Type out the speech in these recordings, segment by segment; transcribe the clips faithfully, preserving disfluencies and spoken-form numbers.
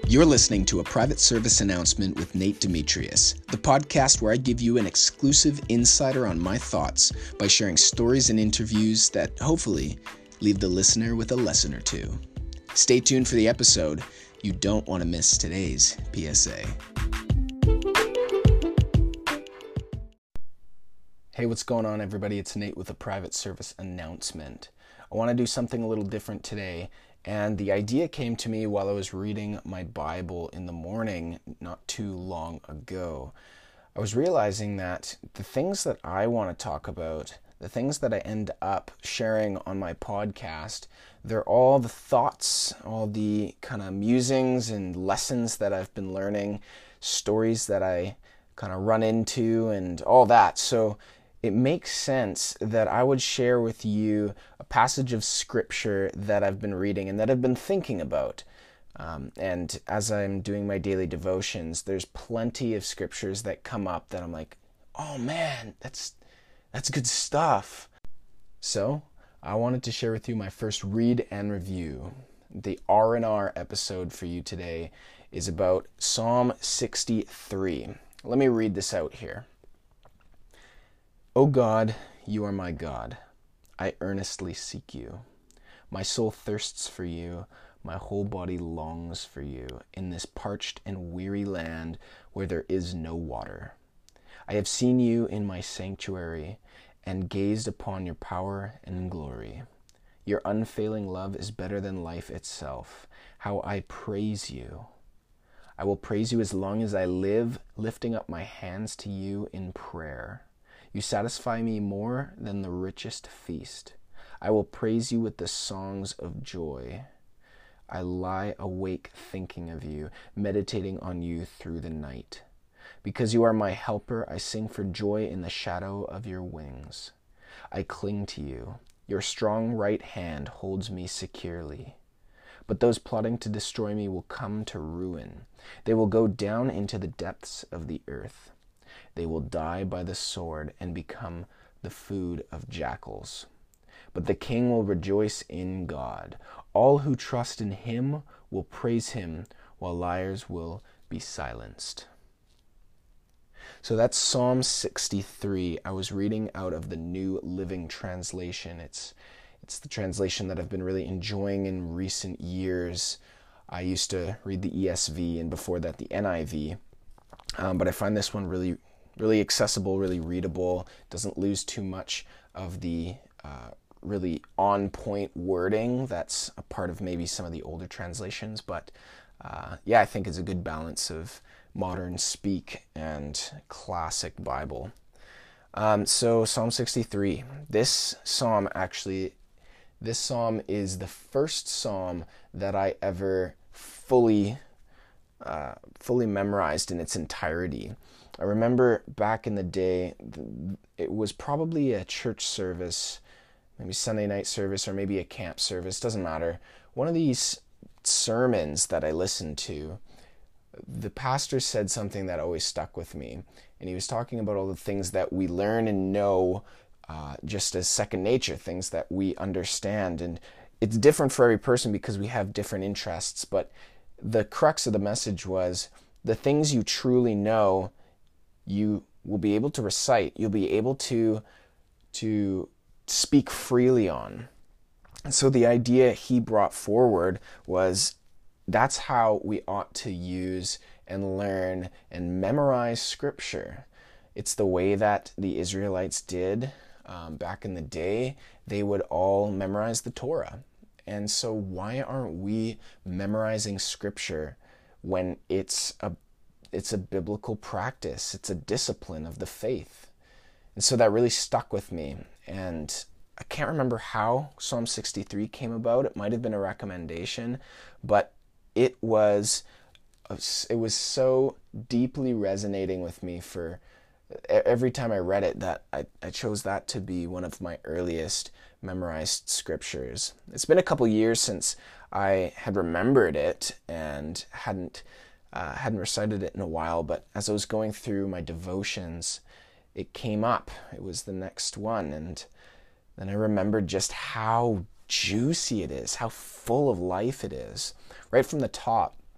You're listening to a private service announcement with Nate Demetrius, the podcast where I give you an exclusive insider on my thoughts by sharing stories and interviews that hopefully leave the listener with a lesson or two. Stay tuned for the episode. You don't want to miss today's P S A. Hey, what's going on, everybody? It's Nate with a private service announcement. I want to do something a little different today. And the idea came to me while I was reading my Bible in the morning not too long ago. I was realizing that the things that I want to talk about, the things that I end up sharing on my podcast, they're all the thoughts, all the kind of musings and lessons that I've been learning, stories that I kind of run into and all that. So it makes sense that I would share with you a passage of scripture that I've been reading and that I've been thinking about. Um, and as I'm doing my daily devotions, there's plenty of scriptures that come up that I'm like, oh man, that's that's good stuff. So I wanted to share with you my first read and review. The R and R episode for you today is about Psalm sixty-three. Let me read this out here. O God, you are my God. I earnestly seek you. My soul thirsts for you. My whole body longs for you in this parched and weary land where there is no water. I have seen you in my sanctuary and gazed upon your power and glory. Your unfailing love is better than life itself. How I praise you. I will praise you as long as I live, lifting up my hands to you in prayer. You satisfy me more than the richest feast. I will praise you with the songs of joy. I lie awake thinking of you, meditating on you through the night. Because you are my helper, I sing for joy in the shadow of your wings. I cling to you. Your strong right hand holds me securely. But those plotting to destroy me will come to ruin. They will go down into the depths of the earth. They will die by the sword and become the food of jackals. But the king will rejoice in God. All who trust in him will praise him, while liars will be silenced. So that's Psalm sixty-three. I was reading out of the New Living Translation. It's it's the translation that I've been really enjoying in recent years. I used to read the E S V and before that the N I V. Um, but I find this one really really accessible, really readable, doesn't lose too much of the uh, really on-point wording that's a part of maybe some of the older translations, but uh, yeah, I think it's a good balance of modern speak and classic Bible. Um, so Psalm sixty-three, this psalm actually, this psalm is the first psalm that I ever fully Uh, fully memorized in its entirety. I remember back in the day, it was probably a church service, maybe Sunday night service or maybe a camp service, doesn't matter. One of these sermons that I listened to, the pastor said something that always stuck with me, and he was talking about all the things that we learn and know uh, just as second nature, things that we understand, and it's different for every person because we have different interests, but the crux of the message was the things you truly know, you will be able to recite. You'll be able to, to speak freely on. And so the idea he brought forward was that's how we ought to use and learn and memorize Scripture. It's the way that the Israelites did um, back in the day. They would all memorize the Torah. And so why aren't we memorizing Scripture when it's a it's a biblical practice? It's a discipline of the faith. And so that really stuck with me. And I can't remember how Psalm sixty-three came about. It might have been a recommendation, but it was it was so deeply resonating with me for every time I read it that I, I chose that to be one of my earliest memorized scriptures. It's been a couple years since I had remembered it and hadn't uh, hadn't recited it in a while, but as I was going through my devotions, it came up. It was the next one, and then I remembered just how juicy it is, how full of life it is. Right from the top,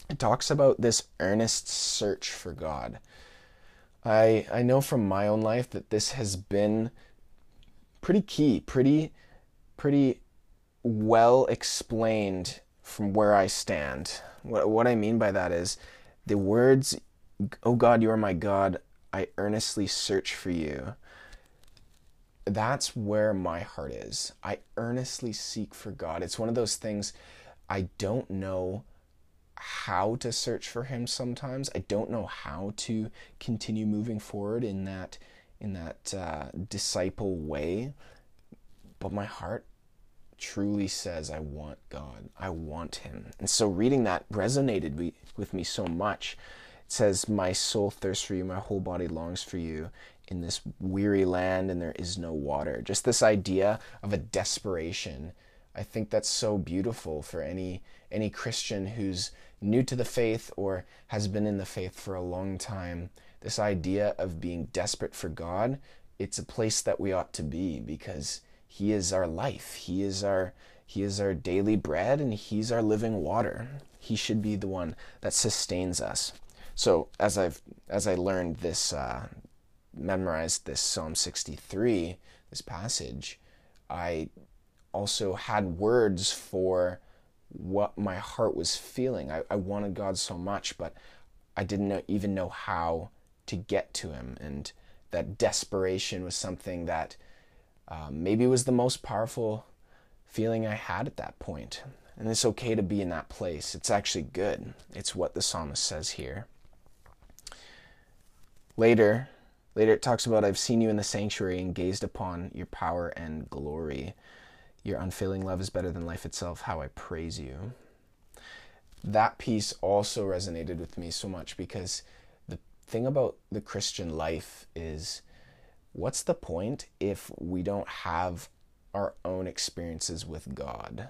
It talks about this earnest search for God. I I know from my own life that this has been pretty key, pretty pretty well explained from where I stand. What what I mean by that is the words, "Oh God, you are my God, I earnestly search for you." That's where my heart is. I earnestly seek for God. It's one of those things I don't know how to search for him sometimes. I don't know how to continue moving forward in that in that uh, disciple way. But my heart truly says, I want God. I want him. And so reading that resonated with me so much. It says, my soul thirsts for you, my whole body longs for you in this weary land, and there is no water. Just this idea of a desperation. I think that's so beautiful for any any Christian who's new to the faith or has been in the faith for a long time. This idea of being desperate for God, it's a place that we ought to be, because he is our life. He is our he is our daily bread, and he's our living water. He should be the one that sustains us. So as I've as I learned this, uh, memorized this Psalm sixty-three, this passage, I also had words for what my heart was feeling. I, I wanted God so much, but I didn't know, even know how to get to him. And that desperation was something that uh, maybe was the most powerful feeling I had at that point. And it's okay to be in that place. It's actually good. It's what the psalmist says here. Later, later it talks about, I've seen you in the sanctuary and gazed upon your power and glory. Your unfailing love is better than life itself. How I praise you. That piece also resonated with me so much, because the thing about the Christian life is, what's the point if we don't have our own experiences with God?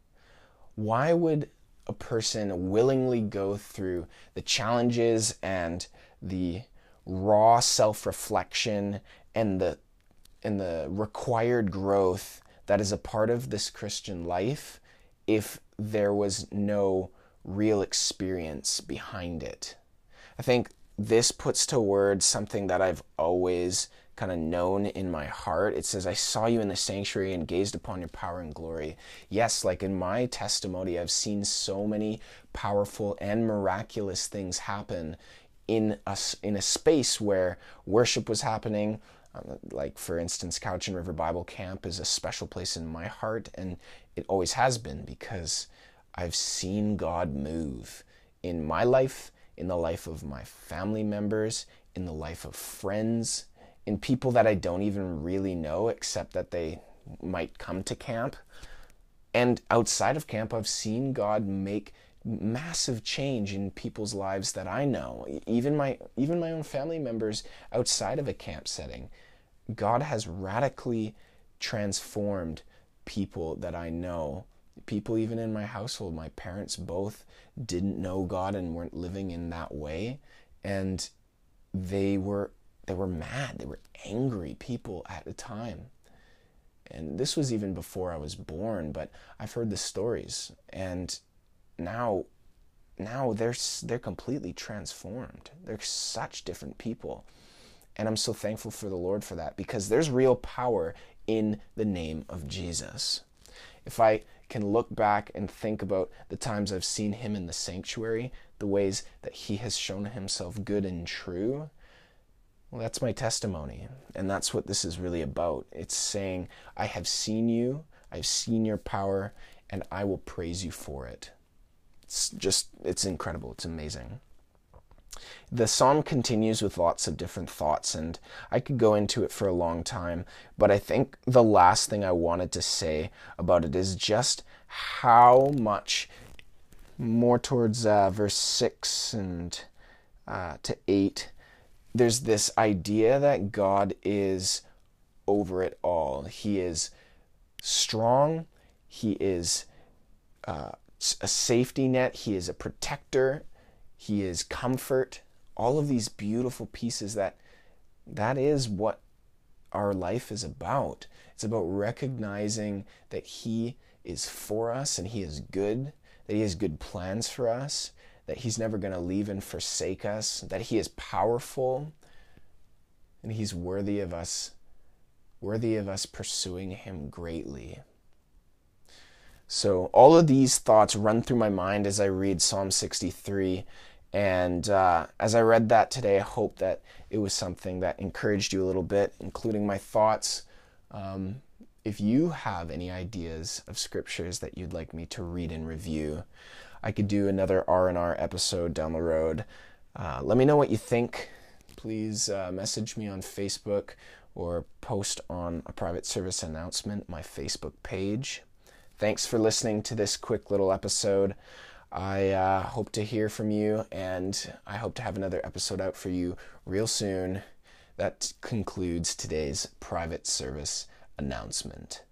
Why would a person willingly go through the challenges and the raw self-reflection and the and the required growth that is a part of this Christian life if there was no real experience behind it? I think this puts to words something that I've always kind of known in my heart. It says, I saw you in the sanctuary and gazed upon your power and glory. Yes, like in my testimony, I've seen so many powerful and miraculous things happen in a, in a space where worship was happening. Um, like, for instance, Cowichan River Bible Camp is a special place in my heart, and it always has been, because I've seen God move in my life, in the life of my family members, in the life of friends, in people that I don't even really know, except that they might come to camp. And outside of camp, I've seen God make massive change in people's lives that I know, even my even my own family members outside of a camp setting. God has radically transformed people that I know, people even in my household. My parents both didn't know God and weren't living in that way, and they were they were mad, they were angry people at the time. And this was even before I was born, but I've heard the stories, and now now they're they're completely transformed. They're such different people. And I'm so thankful for the Lord for that, because there's real power in the name of Jesus. If I can look back and think about the times I've seen him in the sanctuary, the ways that he has shown himself good and true, well, that's my testimony. And that's what this is really about. It's saying, I have seen you, I've seen your power, and I will praise you for it. It's just, it's incredible. It's amazing. The psalm continues with lots of different thoughts, and I could go into it for a long time, but I think the last thing I wanted to say about it is just how much more towards uh, verse six and uh, to eight, there's this idea that God is over it all. He is strong. He is uh, a safety net. He is a protector. He is comfort. All of these beautiful pieces that that is what our life is about. It's about recognizing that he is for us and he is good, that he has good plans for us, that he's never going to leave and forsake us, that he is powerful, and he's worthy of us, worthy of us pursuing him greatly. So all of these thoughts run through my mind as I read Psalm sixty-three. And uh, as I read that today, I hope that it was something that encouraged you a little bit, including my thoughts. Um, if you have any ideas of scriptures that you'd like me to read and review, I could do another R and R episode down the road. Uh, let me know what you think. Please uh, message me on Facebook or post on a private service announcement, my Facebook page. Thanks for listening to this quick little episode. I uh, hope to hear from you, and I hope to have another episode out for you real soon. That concludes today's private service announcement.